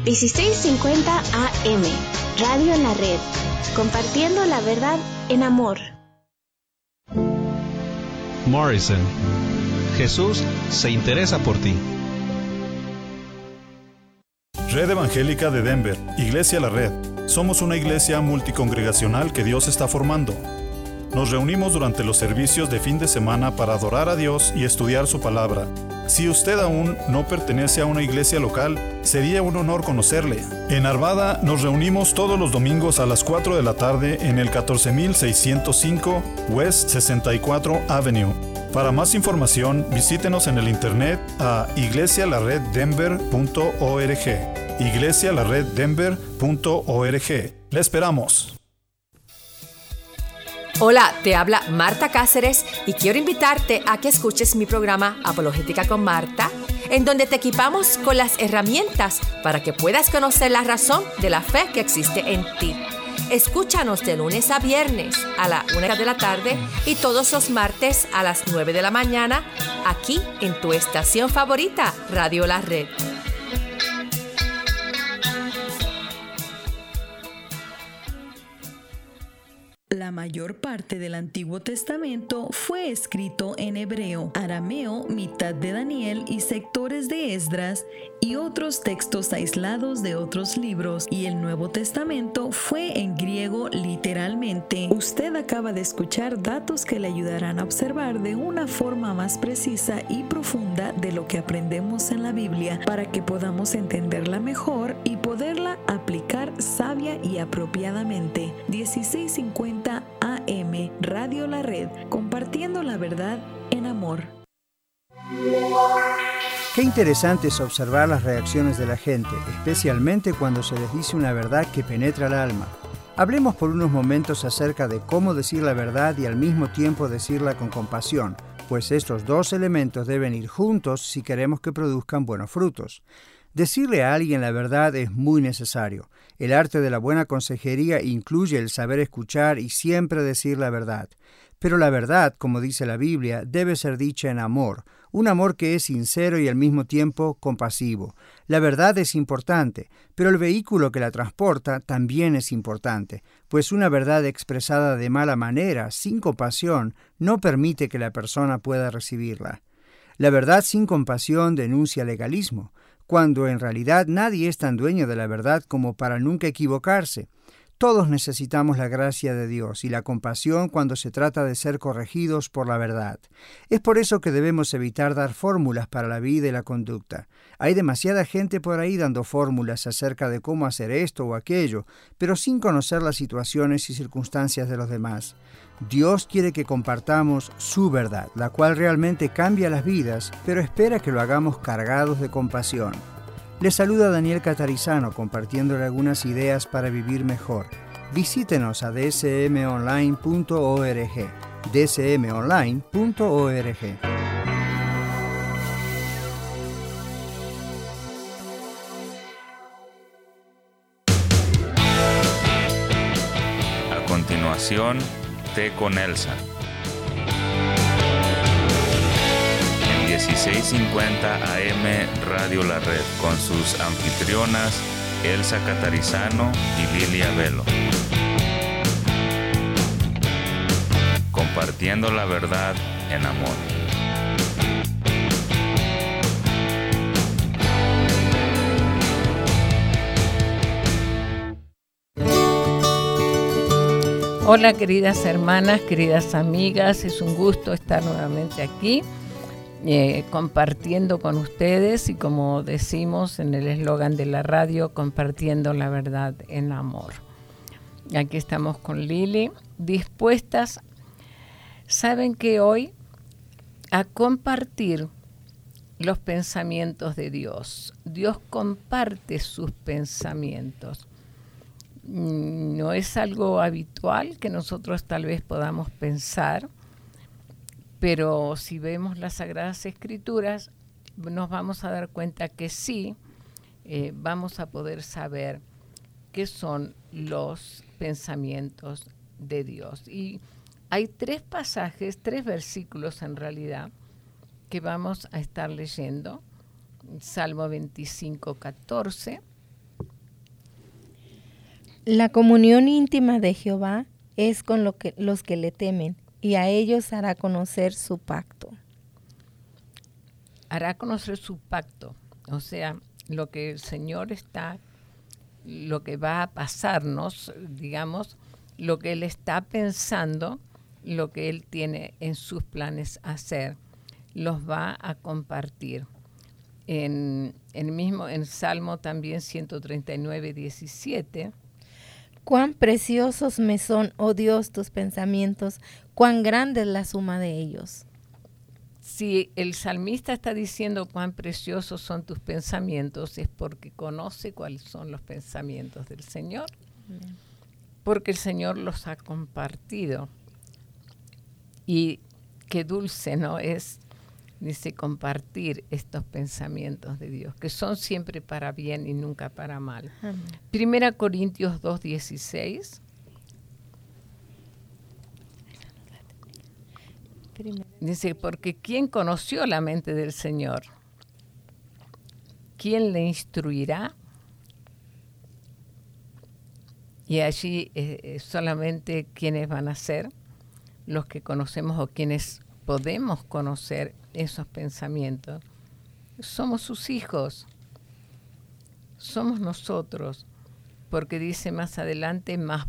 1650 AM, Radio en la Red, compartiendo la verdad en amor. Morrison, Jesús se interesa por ti. Red Evangélica de Denver, Iglesia La Red. Somos una iglesia multicongregacional que Dios está formando. Nos reunimos durante los servicios de fin de semana para adorar a Dios y estudiar su palabra. Si usted aún no pertenece a una iglesia local, sería un honor conocerle. En Arvada nos reunimos todos los domingos a las 4 de la tarde en el 14605 West 64 Avenue. Para más información, visítenos en el internet a iglesialareddenver.org. iglesialareddenver.org. ¡Le esperamos! Hola, te habla Marta Cáceres y quiero invitarte a que escuches mi programa Apologética con Marta, en donde te equipamos con las herramientas para que puedas conocer la razón de la fe que existe en ti. Escúchanos de lunes a viernes a la 1 de la tarde y todos los martes a las 9 de la mañana, aquí en tu estación favorita, Radio La Red. La mayor parte del Antiguo Testamento fue escrito en hebreo, arameo, mitad de Daniel y sectores de Esdras y otros textos aislados de otros libros, y el Nuevo Testamento fue en griego literalmente. Usted acaba de escuchar datos que le ayudarán a observar de una forma más precisa y profunda de lo que aprendemos en la Biblia para que podamos entenderla mejor y poderla aplicar sabia y apropiadamente. 1650 AM, Radio La Red, compartiendo la verdad en amor. Qué interesante es observar las reacciones de la gente, especialmente cuando se les dice una verdad que penetra el alma. Hablemos por unos momentos acerca de cómo decir la verdad y al mismo tiempo decirla con compasión, pues estos dos elementos deben ir juntos si queremos que produzcan buenos frutos. Decirle a alguien la verdad es muy necesario. El arte de la buena consejería incluye el saber escuchar y siempre decir la verdad. Pero la verdad, como dice la Biblia, debe ser dicha en amor, un amor que es sincero y al mismo tiempo compasivo. La verdad es importante, pero el vehículo que la transporta también es importante, pues una verdad expresada de mala manera, sin compasión, no permite que la persona pueda recibirla. La verdad sin compasión denuncia legalismo, cuando en realidad nadie es tan dueño de la verdad como para nunca equivocarse. Todos necesitamos la gracia de Dios y la compasión cuando se trata de ser corregidos por la verdad. Es por eso que debemos evitar dar fórmulas para la vida y la conducta. Hay demasiada gente por ahí dando fórmulas acerca de cómo hacer esto o aquello, pero sin conocer las situaciones y circunstancias de los demás. Dios quiere que compartamos su verdad, la cual realmente cambia las vidas, pero espera que lo hagamos cargados de compasión. Les saluda Daniel Catarizano compartiéndole algunas ideas para vivir mejor. Visítenos a dsmonline.org, dsmonline.org. A continuación, Té con Elsa. En 1650 AM Radio La Red, con sus anfitrionas Elsa Catarizano y Lilia Velo. Compartiendo la verdad en amor. Hola queridas hermanas, queridas amigas, es un gusto estar nuevamente aquí compartiendo con ustedes y como decimos en el eslogan de la radio, compartiendo la verdad en amor. Aquí estamos con Lili, dispuestas, saben que hoy a compartir los pensamientos de Dios. Dios comparte sus pensamientos. No es algo habitual que nosotros tal vez podamos pensar, pero si vemos las Sagradas Escrituras, nos vamos a dar cuenta que sí, vamos a poder saber qué son los pensamientos de Dios. Y hay 3 pasajes, 3 versículos en realidad, que vamos a estar leyendo. Salmo 25:14. La comunión íntima de Jehová es con los que le temen, y a ellos hará conocer su pacto. Hará conocer su pacto, o sea, lo que el Señor lo que va a pasarnos, digamos, lo que Él está pensando, lo que Él tiene en sus planes hacer, los va a compartir. En Salmo también 139, 17. Cuán preciosos me son, oh Dios, tus pensamientos, cuán grande es la suma de ellos. Si el salmista está diciendo cuán preciosos son tus pensamientos, es porque conoce cuáles son los pensamientos del Señor, porque el Señor los ha compartido. Y qué dulce, ¿no? Es, dice, compartir estos pensamientos de Dios, que son siempre para bien y nunca para mal. Amén. 1 Corintios 2:16. Dice, porque ¿quién conoció la mente del Señor? ¿Quién le instruirá? Y allí solamente quienes van a ser los que conocemos o quienes podemos conocer esos pensamientos. Somos sus hijos, somos nosotros, porque dice más adelante, más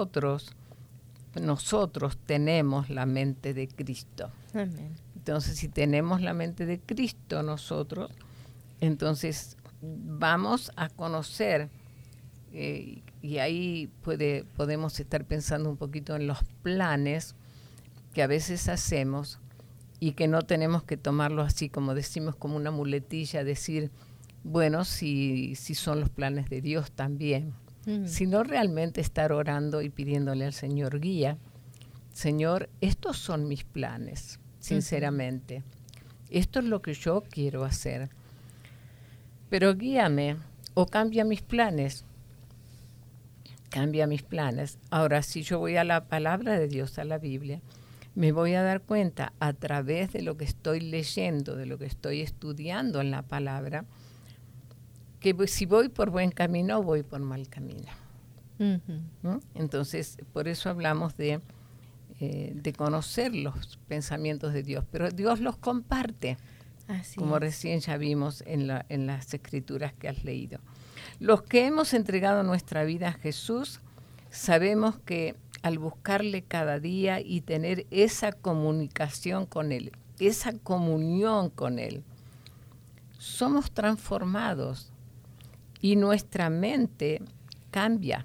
nosotros tenemos la mente de Cristo. Amén. Entonces, si tenemos la mente de Cristo nosotros, entonces vamos a conocer, y ahí podemos estar pensando un poquito en los planes que a veces hacemos y que no tenemos que tomarlo así, como decimos, como una muletilla, decir, bueno, si son los planes de Dios también. Sino realmente estar orando y pidiéndole al Señor guía. Señor, estos son mis planes, sinceramente. Esto es lo que yo quiero hacer. Pero guíame o cambia mis planes. Cambia mis planes. Ahora, si yo voy a la palabra de Dios, a la Biblia, me voy a dar cuenta a través de lo que estoy leyendo, de lo que estoy estudiando en la palabra, que si voy por buen camino o voy por mal camino. ¿No? Entonces, por eso hablamos de conocer los pensamientos de Dios, pero Dios los comparte, como recién ya vimos en las escrituras que has leído. Los que hemos entregado nuestra vida a Jesús, sabemos que al buscarle cada día y tener esa comunicación con Él, esa comunión con Él, somos transformados. Y nuestra mente cambia.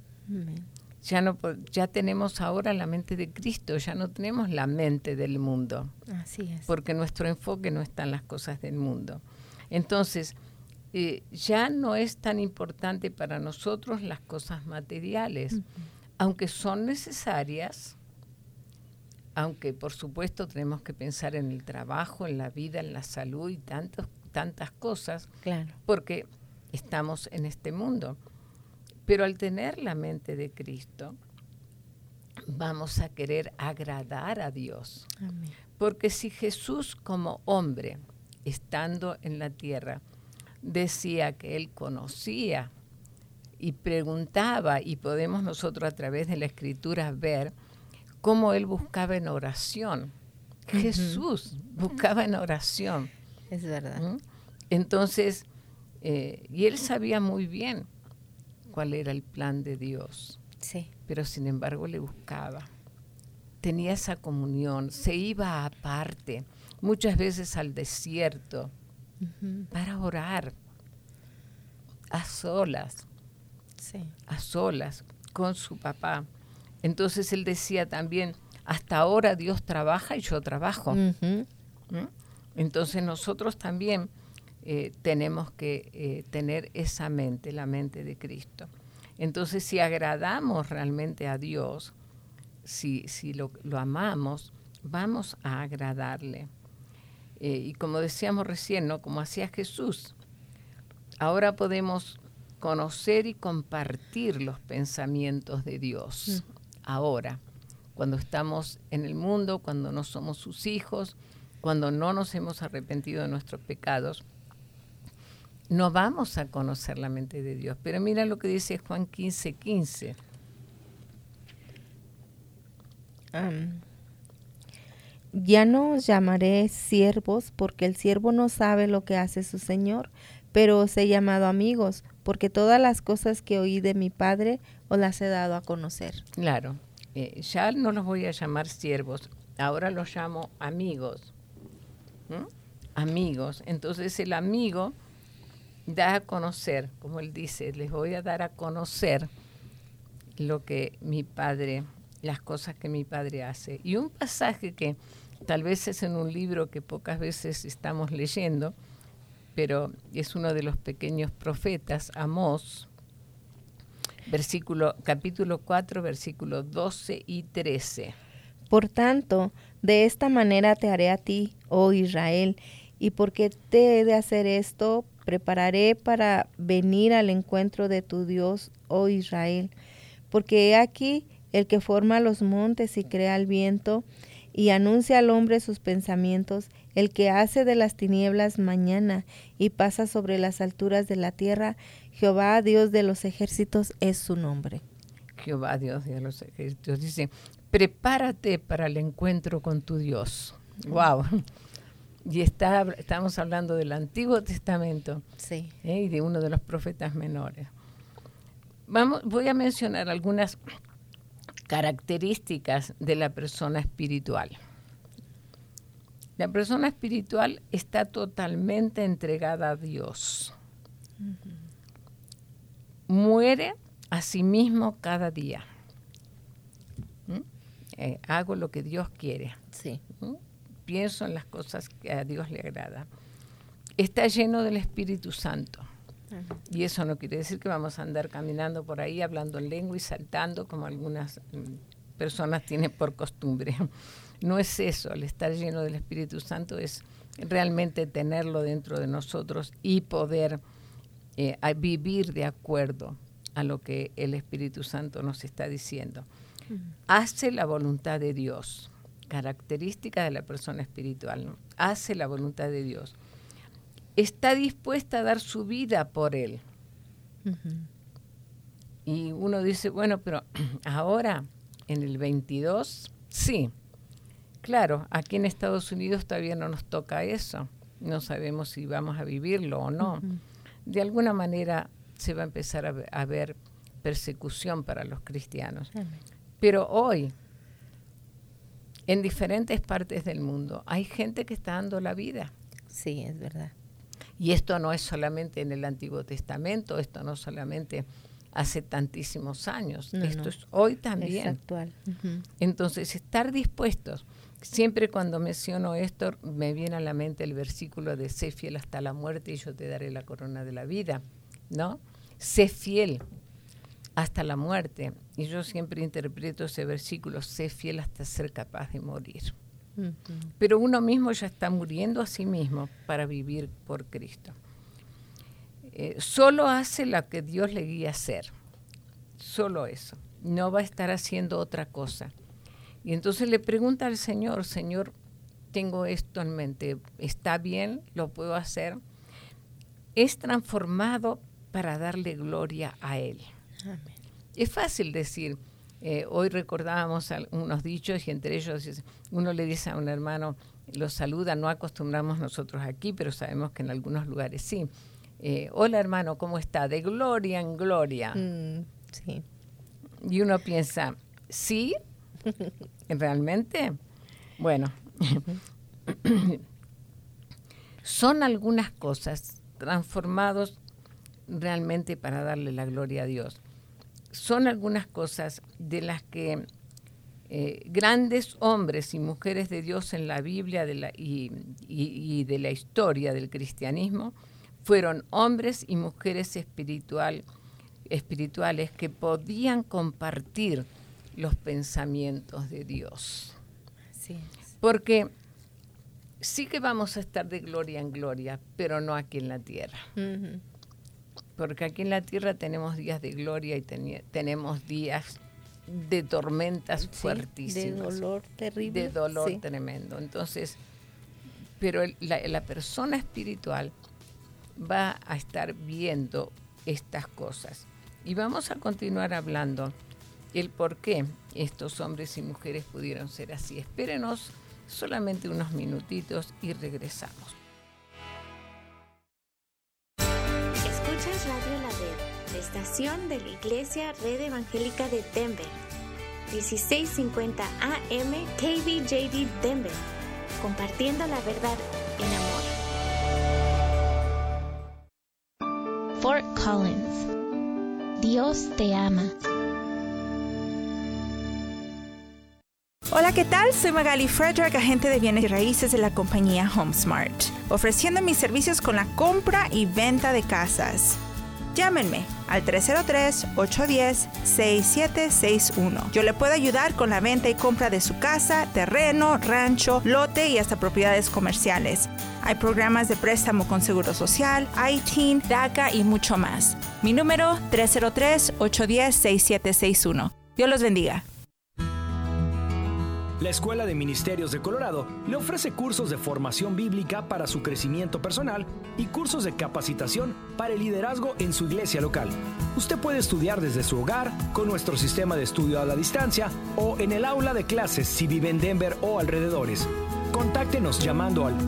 Ya tenemos ahora la mente de Cristo, ya no tenemos la mente del mundo. Así es. Porque nuestro enfoque no está en las cosas del mundo. Entonces, ya no es tan importante para nosotros las cosas materiales, aunque son necesarias, aunque por supuesto tenemos que pensar en el trabajo, en la vida, en la salud y tantas cosas, claro, porque estamos en este mundo. Pero al tener la mente de Cristo, vamos a querer agradar a Dios. Amén. Porque si Jesús como hombre, estando en la tierra, decía que Él conocía y preguntaba, y podemos nosotros a través de la Escritura ver cómo Él buscaba en oración. Jesús buscaba en oración. Es verdad. Entonces, y Él sabía muy bien cuál era el plan de Dios. Sí. Pero sin embargo le buscaba. Tenía esa comunión, se iba aparte, muchas veces al desierto, para orar, a solas, con su papá. Entonces él decía también, hasta ahora Dios trabaja y yo trabajo. Entonces nosotros también tenemos que tener esa mente, la mente de Cristo. Entonces, si agradamos realmente a Dios, si lo amamos, vamos a agradarle. Y como decíamos recién, ¿no? Como hacía Jesús, ahora podemos conocer y compartir los pensamientos de Dios. Ahora, cuando estamos en el mundo, cuando no somos sus hijos, cuando no nos hemos arrepentido de nuestros pecados, no vamos a conocer la mente de Dios. Pero mira lo que dice Juan 15:15. Ya no os llamaré siervos, porque el siervo no sabe lo que hace su señor, pero os he llamado amigos, porque todas las cosas que oí de mi Padre os las he dado a conocer. Claro, ya no los voy a llamar siervos, ahora los llamo amigos. Amigos. Entonces el amigo da a conocer, como él dice, les voy a dar a conocer lo que mi Padre, las cosas que mi Padre hace. Y un pasaje que tal vez es en un libro que pocas veces estamos leyendo, pero es uno de los pequeños profetas, Amós, capítulo 4, versículos 12 y 13. Por tanto, de esta manera te haré a ti, oh Israel, y porque te he de hacer esto, prepararé para venir al encuentro de tu Dios, oh Israel. Porque he aquí el que forma los montes y crea el viento, y anuncia al hombre sus pensamientos, el que hace de las tinieblas mañana y pasa sobre las alturas de la tierra, Jehová, Dios de los ejércitos, es su nombre. Jehová, Dios de los ejércitos, dice, prepárate para el encuentro con tu Dios. ¡Wow! Y estamos hablando del Antiguo Testamento, sí, y de uno de los profetas menores. Voy a mencionar algunas características de la persona espiritual. La persona espiritual está totalmente entregada a Dios. Muere a sí mismo cada día. Hago lo que Dios quiere. Sí. Pienso en las cosas que a Dios le agrada. Está lleno del Espíritu Santo. Y eso no quiere decir que vamos a andar caminando por ahí hablando en lengua y saltando como algunas personas tienen por costumbre. No es eso, el estar lleno del Espíritu Santo es realmente tenerlo dentro de nosotros y poder vivir de acuerdo a lo que el Espíritu Santo nos está diciendo. Hace la voluntad de Dios, característica de la persona espiritual, ¿no? Hace la voluntad de Dios. Está dispuesta a dar su vida por Él. Y uno dice, bueno, pero ahora, en el 22, sí. Claro, aquí en Estados Unidos todavía no nos toca eso. No sabemos si vamos a vivirlo o no. De alguna manera se va a empezar a ver persecución para los cristianos. Pero hoy, en diferentes partes del mundo, hay gente que está dando la vida. Sí, es verdad. Y esto no es solamente en el Antiguo Testamento, esto no solamente hace tantísimos años, esto es hoy también. Es actual. Entonces, estar dispuestos. Siempre cuando menciono esto, me viene a la mente el versículo de sé fiel hasta la muerte y yo te daré la corona de la vida, ¿no? Sé fiel hasta la muerte. Y yo siempre interpreto ese versículo, sé fiel hasta ser capaz de morir. Pero uno mismo ya está muriendo a sí mismo para vivir por Cristo. Solo hace lo que Dios le guía a hacer. Solo eso. No va a estar haciendo otra cosa. Y entonces le pregunta al Señor, Señor, tengo esto en mente, ¿está bien? ¿Lo puedo hacer? Es transformado para darle gloria a Él. Amén. Es fácil decir, hoy recordábamos unos dichos y entre ellos uno le dice a un hermano, lo saluda, no acostumbramos nosotros aquí, pero sabemos que en algunos lugares sí. Hola hermano, ¿cómo está? De gloria en gloria. Sí. Y uno piensa, ¿sí? ¿Realmente? Bueno, son algunas cosas transformados realmente para darle la gloria a Dios. Son algunas cosas de las que grandes hombres y mujeres de Dios en la Biblia y de la historia del cristianismo fueron hombres y mujeres espirituales que podían compartir los pensamientos de Dios. Así es. Porque sí que vamos a estar de gloria en gloria, pero no aquí en la tierra. Porque aquí en la tierra tenemos días de gloria y tenemos días de tormentas fuertísimas. De dolor terrible. De dolor tremendo. Entonces, pero la persona espiritual va a estar viendo estas cosas. Y vamos a continuar hablando el por qué estos hombres y mujeres pudieron ser así. Espérenos solamente unos minutitos y regresamos. Escuchas Radio La Red, la estación de la Iglesia Red Evangélica de Denver. 1650 AM KBJD Denver. Compartiendo la verdad en amor. Fort Collins. Dios te ama. Hola, ¿qué tal? Soy Magali Frederick, agente de bienes y raíces de la compañía HomeSmart, ofreciendo mis servicios con la compra y venta de casas. Llámenme al 303-810-6761. Yo le puedo ayudar con la venta y compra de su casa, terreno, rancho, lote y hasta propiedades comerciales. Hay programas de préstamo con Seguro Social, ITIN, DACA y mucho más. Mi número 303-810-6761. Dios los bendiga. La Escuela de Ministerios de Colorado le ofrece cursos de formación bíblica para su crecimiento personal y cursos de capacitación para el liderazgo en su iglesia local. Usted puede estudiar desde su hogar con nuestro sistema de estudio a la distancia o en el aula de clases si vive en Denver o alrededores. Contáctenos llamando al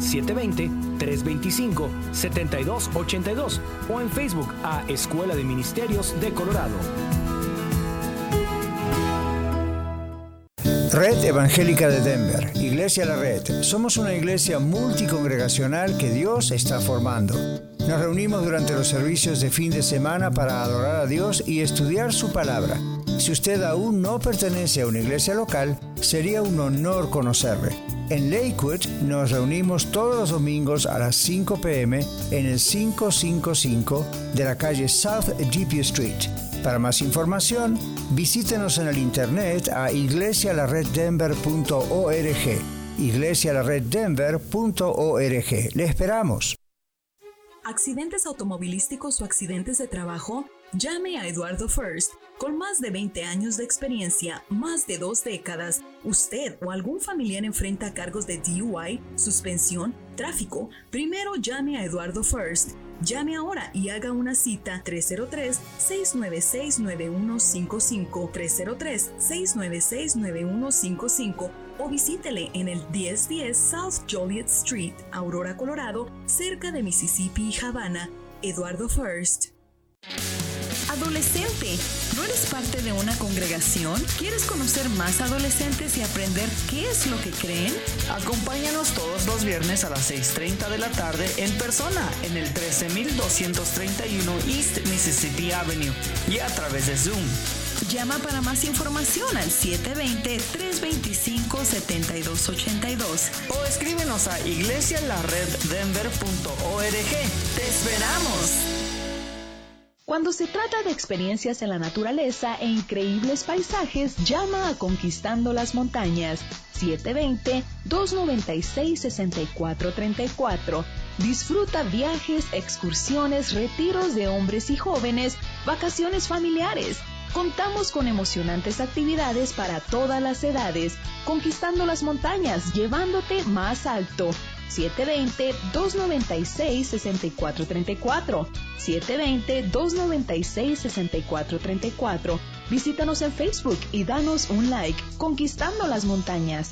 720-325-7282 o en Facebook a Escuela de Ministerios de Colorado. Red Evangélica de Denver, Iglesia La Red. Somos una iglesia multicongregacional que Dios está formando. Nos reunimos durante los servicios de fin de semana para adorar a Dios y estudiar su palabra. Si usted aún no pertenece a una iglesia local, sería un honor conocerle. En Lakewood nos reunimos todos los domingos a las 5 p.m. en el 555 de la calle South Deepie Street. Para más información, visítenos en el internet a iglesialareddenver.org. iglesialareddenver.org. Le esperamos. ¿Accidentes automovilísticos o accidentes de trabajo? Llame a Eduardo First. Con más de 20 años de experiencia, más de 2 décadas, usted o algún familiar enfrenta cargos de DUI, suspensión, tráfico. Primero llame a Eduardo First. Llame ahora y haga una cita 303-696-9155, 303-696-9155 o visítele en el 1010 South Joliet Street, Aurora, Colorado, cerca de Mississippi y Havana. Eduardo First. Adolescente, ¿no eres parte de una congregación? ¿Quieres conocer más adolescentes y aprender qué es lo que creen? Acompáñanos todos los viernes a las 6:30 de la tarde en persona en el 13231 East Mississippi Avenue y a través de Zoom. Llama para más información al 720-325-7282 o escríbenos a iglesialareddenver.org. ¡Te esperamos! Cuando se trata de experiencias en la naturaleza e increíbles paisajes, llama a Conquistando las Montañas, 720-296-6434. Disfruta viajes, excursiones, retiros de hombres y jóvenes, vacaciones familiares. Contamos con emocionantes actividades para todas las edades. Conquistando las montañas, llevándote más alto. 720-296-6434. 720-296-6434. Visítanos en Facebook y danos un like. Conquistando las montañas.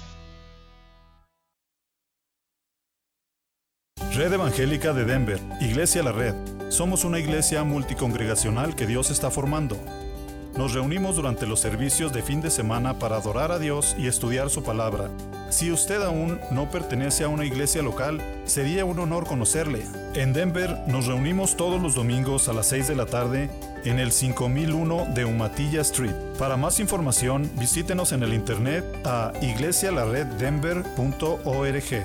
Red Evangélica de Denver, Iglesia La Red. Somos una iglesia multicongregacional que Dios está formando. Nos reunimos durante los servicios de fin de semana para adorar a Dios y estudiar su palabra. Si usted aún no pertenece a una iglesia local, sería un honor conocerle. En Denver nos reunimos todos los domingos a las 6 de la tarde en el 5001 de Umatilla Street. Para más información, visítenos en el internet a iglesialareddenver.org.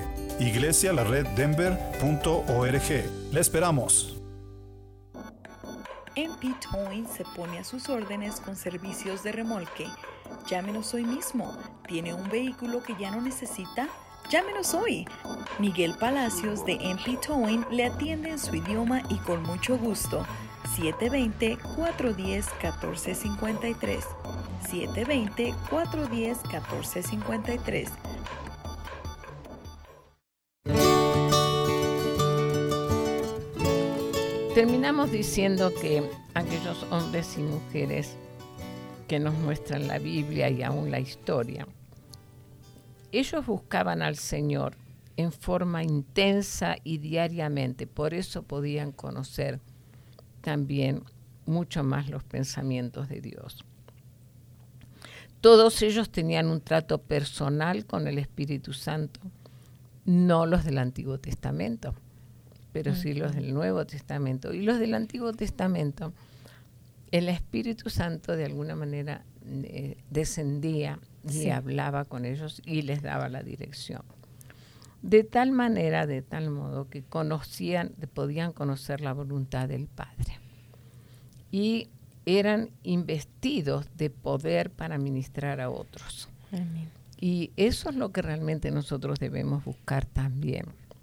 iglesialareddenver.org. ¡Le esperamos! MP Towing se pone a sus órdenes con servicios de remolque. Llámenos hoy mismo. ¿Tiene un vehículo que ya no necesita? Llámenos hoy. Miguel Palacios de MP Towing le atiende en su idioma y con mucho gusto. 720-410-1453. 720-410-1453. terminamos diciendo que aquellos hombres y mujeres que nos muestran la Biblia y aún la historia, ellos buscaban al Señor en forma intensa y diariamente, por eso podían conocer también mucho más los pensamientos de Dios. Todos ellos tenían un trato personal con el Espíritu Santo, no los del Antiguo Testamento, pero sí los del Nuevo Testamento. Y los del Antiguo Testamento, el Espíritu Santo de alguna manera descendía y hablaba con ellos y les daba la dirección. De tal manera, de tal modo que podían conocer la voluntad del Padre. Y eran investidos de poder para ministrar a otros. Amén. Y eso es lo que realmente nosotros debemos buscar también.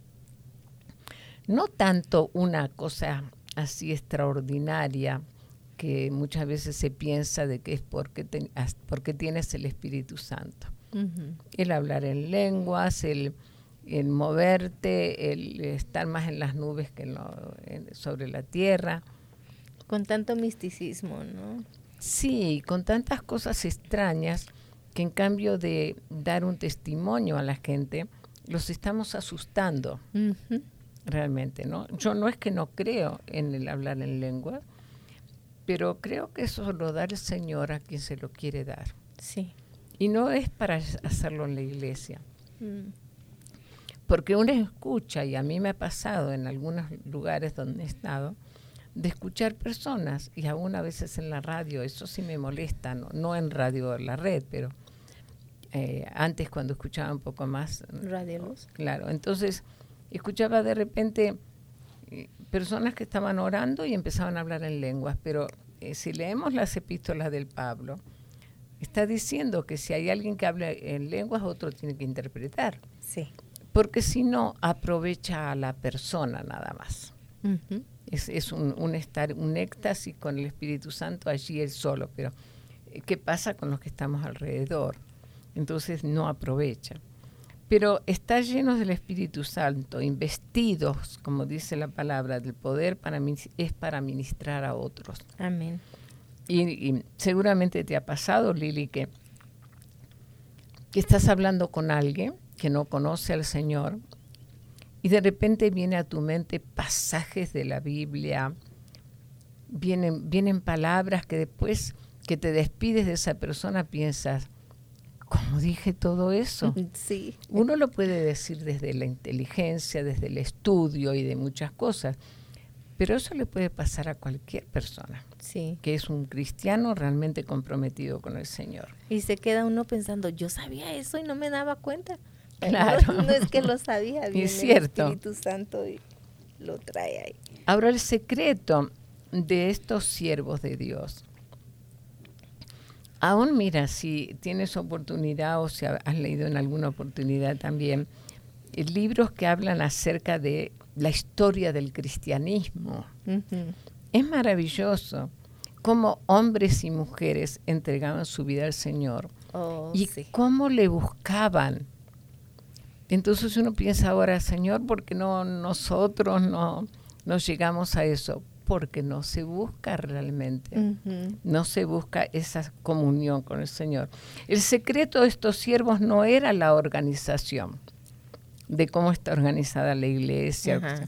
No tanto una cosa así extraordinaria que muchas veces se piensa de que es porque tienes el Espíritu Santo. Uh-huh. El hablar en lenguas, el moverte, el estar más en las nubes que sobre la tierra. Con tanto misticismo, ¿no? Sí, con tantas cosas extrañas que en cambio de dar un testimonio a la gente, los estamos asustando. Uh-huh. Realmente, ¿no? Yo no es que no creo en el hablar en lengua, pero creo que eso lo da el Señor a quien se lo quiere dar. Sí. Y no es para hacerlo en la iglesia. Porque uno escucha, y a mí me ha pasado en algunos lugares donde he estado, de escuchar personas, y aún a veces en la radio, eso sí me molesta, no en Radio La Red, pero antes cuando escuchaba un poco más. Radio Luz. Claro, entonces escuchaba de repente personas que estaban orando y empezaban a hablar en lenguas, pero si leemos las epístolas del Pablo, está diciendo que si hay alguien que habla en lenguas, otro tiene que interpretar. Sí. Porque si no, aprovecha a la persona nada más. Uh-huh. Es un éxtasis con el Espíritu Santo allí él solo, pero ¿qué pasa con los que estamos alrededor? Entonces no aprovecha. Pero está lleno del Espíritu Santo, investidos, como dice la palabra, del poder es para ministrar a otros. Amén. Y seguramente te ha pasado, Lili, que estás hablando con alguien que no conoce al Señor y de repente viene a tu mente pasajes de la Biblia, vienen palabras que después que te despides de esa persona piensas, ¿cómo dije todo eso? Sí. Uno lo puede decir desde la inteligencia, desde el estudio y de muchas cosas, pero eso le puede pasar a cualquier persona que es un cristiano realmente comprometido con el Señor. Y se queda uno pensando, yo sabía eso y no me daba cuenta. Claro. No es que lo sabía, viene es cierto. El Espíritu Santo y lo trae ahí. Ahora, el secreto de estos siervos de Dios, aún mira, si tienes oportunidad o si has leído en alguna oportunidad también, libros que hablan acerca de la historia del cristianismo. Uh-huh. Es maravilloso cómo hombres y mujeres entregaban su vida al Señor y cómo le buscaban. Entonces uno piensa ahora, Señor, ¿por qué nosotros no llegamos a eso? Porque no se busca realmente, no se busca esa comunión con el Señor. El secreto de estos siervos no era la organización, de cómo está organizada la iglesia. Ajá.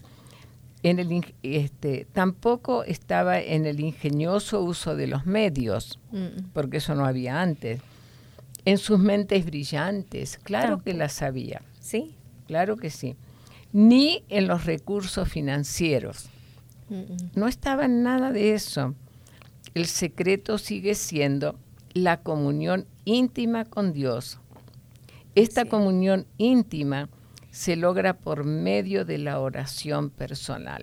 Tampoco estaba en el ingenioso uso de los medios, porque eso no había antes. En sus mentes brillantes, claro que las había. Sí. Claro que sí. Ni en los recursos financieros. No estaba en nada de eso. El secreto sigue siendo la comunión íntima con Dios. Esta comunión íntima se logra por medio de la oración personal.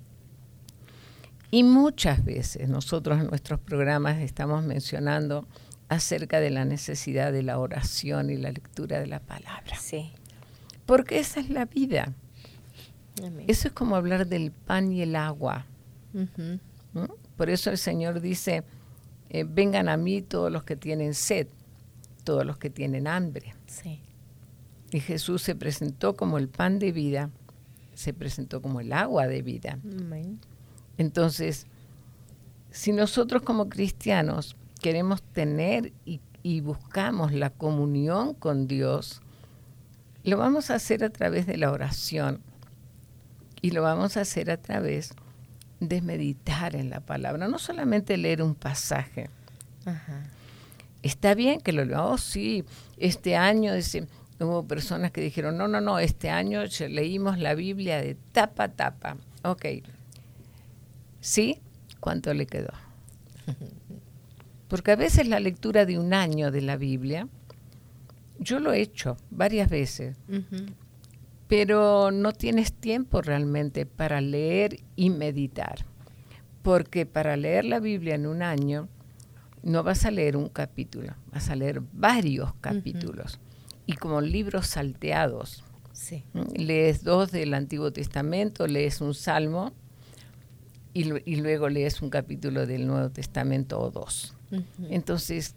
Y muchas veces nosotros en nuestros programas estamos mencionando acerca de la necesidad de la oración y la lectura de la palabra. Sí. Porque esa es la vida. Amén. Eso es como hablar del pan y el agua. Uh-huh. ¿Mm? Por eso el Señor dice, vengan a mí todos los que tienen sed, todos los que tienen hambre. Sí. Y Jesús se presentó como el pan de vida, se presentó como el agua de vida. Amén. Entonces, si nosotros como cristianos queremos tener y buscamos la comunión con Dios, lo vamos a hacer a través de la oración y lo vamos a hacer a través de meditar en la palabra, no solamente leer un pasaje. Ajá. Está bien que lo leamos, sí, este año hubo personas que dijeron, no, este año leímos la Biblia de tapa a tapa. Ok, ¿sí? ¿Cuánto le quedó? Porque a veces la lectura de un año de la Biblia, yo lo he hecho varias veces, pero no tienes tiempo realmente para leer y meditar. Porque para leer la Biblia en un año, no vas a leer un capítulo, vas a leer varios capítulos. Y como libros salteados. Sí. Lees 2 del Antiguo Testamento, lees un salmo y luego lees un capítulo del Nuevo Testamento o 2. Entonces,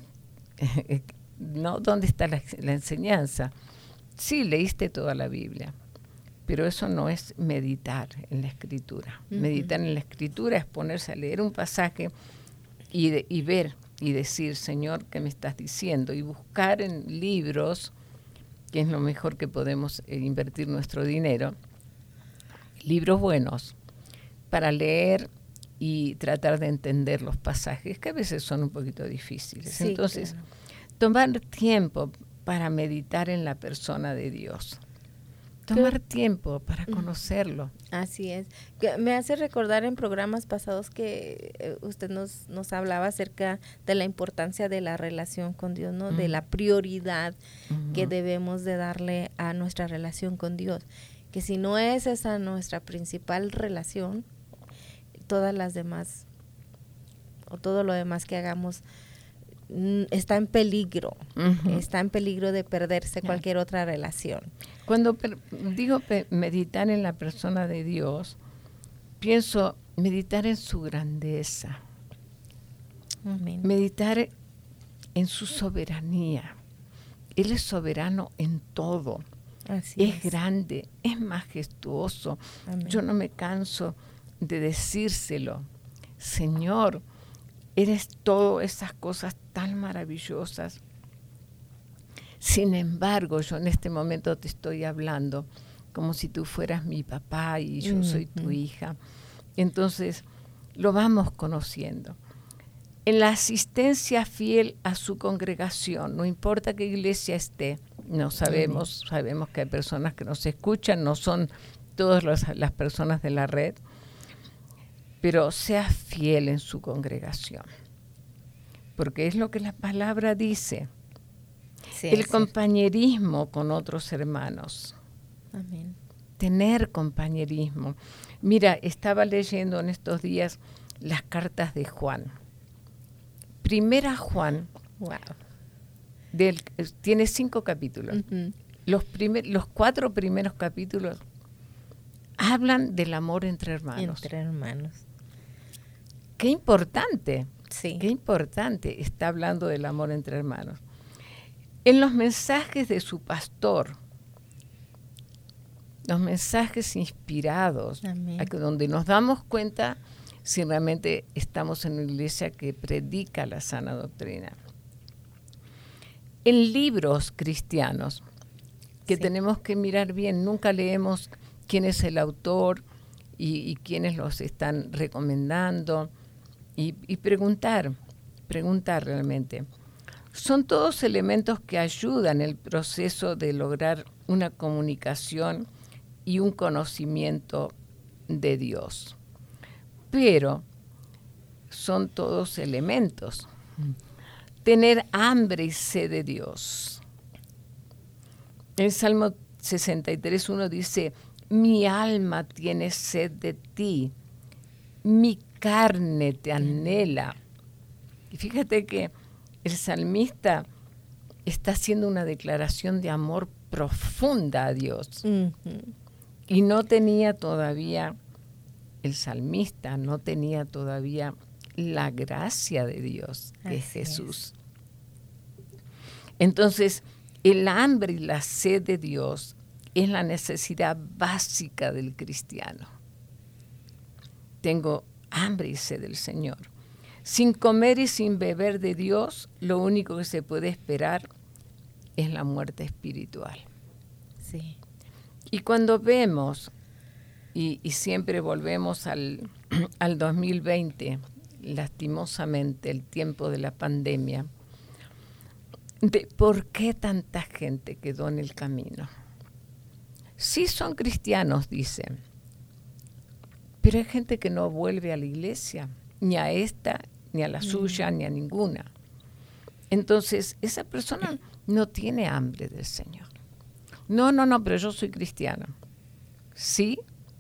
¿no? ¿Dónde está la enseñanza? Sí, leíste toda la Biblia, pero eso no es meditar en la Escritura. Meditar en la Escritura es ponerse a leer un pasaje y ver y decir, Señor, ¿qué me estás diciendo? Y buscar en libros, que es lo mejor que podemos invertir nuestro dinero, libros buenos, para leer y tratar de entender los pasajes, que a veces son un poquito difíciles. Sí, entonces, claro. Tomar tiempo para meditar en la persona de Dios. Tomar tiempo para conocerlo. Así es. Me hace recordar en programas pasados que usted nos hablaba acerca de la importancia de la relación con Dios, ¿no? De la prioridad que debemos de darle a nuestra relación con Dios. Que si no es esa nuestra principal relación, todas las demás o todo lo demás que hagamos está en peligro, está en peligro de perderse cualquier otra relación. Cuando digo meditar en la persona de Dios, pienso meditar en su grandeza, meditar en su soberanía. Él es soberano en todo. Así es grande, es majestuoso. Amén. Yo no me canso de decírselo. Señor, eres todo esas cosas tan maravillosas. Sin embargo, yo en este momento te estoy hablando como si tú fueras mi papá y yo soy tu hija. Entonces, lo vamos conociendo. En la asistencia fiel a su congregación, no importa qué iglesia esté, no sabemos que hay personas que nos escuchan, no son todas las personas de la red, pero sea fiel en su congregación, porque es lo que la palabra dice. Sí, el compañerismo con otros hermanos. Amén. Tener compañerismo. Mira, estaba leyendo en estos días las cartas de Juan. Primera Juan, tiene 5 capítulos. Los 4 primeros capítulos hablan del amor entre hermanos. Entre hermanos. Qué importante. Sí. Qué importante está hablando del amor entre hermanos. En los mensajes de su pastor, los mensajes inspirados, donde nos damos cuenta si realmente estamos en una iglesia que predica la sana doctrina. En libros cristianos, que tenemos que mirar bien, nunca leemos quién es el autor y quiénes los están recomendando, y preguntar realmente. Son todos elementos que ayudan el proceso de lograr una comunicación y un conocimiento de Dios. Pero son todos elementos. Tener hambre y sed de Dios. El Salmo 63:1 dice, mi alma tiene sed de ti, mi carne te anhela. Y fíjate que el salmista está haciendo una declaración de amor profunda a Dios. Y no tenía todavía, el salmista no tenía todavía la gracia de Dios, que es Jesús. Entonces, el hambre y la sed de Dios es la necesidad básica del cristiano. tengo hambre y sed del Señor. Sin comer y sin beber de Dios, lo único que se puede esperar es la muerte espiritual. Sí. Y cuando vemos, y siempre volvemos al 2020, lastimosamente, el tiempo de la pandemia, de por qué tanta gente quedó en el camino. Sí son cristianos, dicen, pero hay gente que no vuelve a la iglesia, ni a esta, ni a la suya, ni a ninguna. Entonces, esa persona no tiene hambre del Señor. No, pero yo soy cristiano. ¿Sí?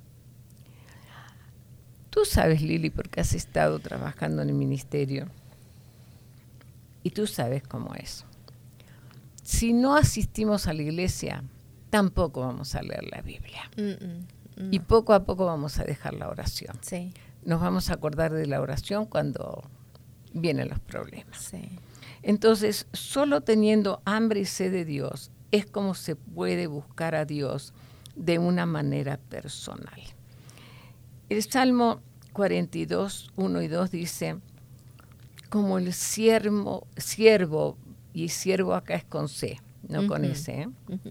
Tú sabes, Lili, porque has estado trabajando en el ministerio, y tú sabes cómo es. Si no asistimos a la iglesia, tampoco vamos a leer la Biblia. No. Y poco a poco vamos a dejar la oración. Sí. Nos vamos a acordar de la oración cuando vienen los problemas. Sí. Entonces, solo teniendo hambre y sed de Dios es como se puede buscar a Dios de una manera personal. El Salmo 42, 1 y 2 dice, como el siervo, y siervo acá es con C, no con S,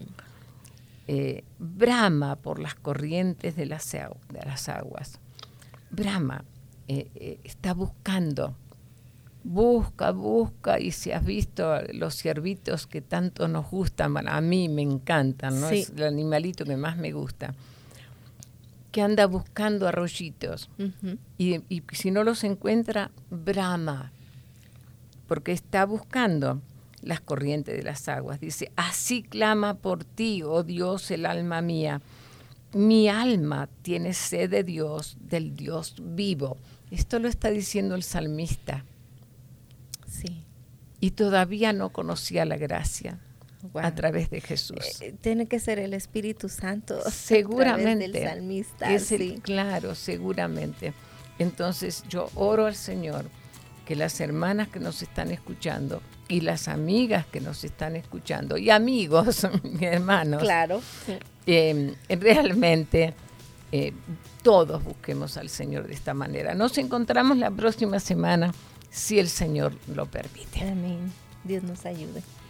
brama por las corrientes de las aguas. Brama, está buscando, busca, y si has visto los ciervitos que tanto nos gustan, a mí me encantan, ¿no? Sí. Es el animalito que más me gusta, que anda buscando arroyitos, y si no los encuentra, brama, porque está buscando las corrientes de las aguas. Dice, así clama por ti, oh Dios, el alma mía. Mi alma tiene sed de Dios, del Dios vivo. Esto lo está diciendo el salmista. Sí. Y todavía no conocía la gracia a través de Jesús. Tiene que ser el Espíritu Santo. Seguramente. A través del salmista. Claro, seguramente. Entonces yo oro al Señor que las hermanas que nos están escuchando y las amigas que nos están escuchando y amigos, mis hermanos, claro, realmente todos busquemos al Señor de esta manera. Nos encontramos la próxima semana, si el Señor lo permite. Amén. Dios nos ayude.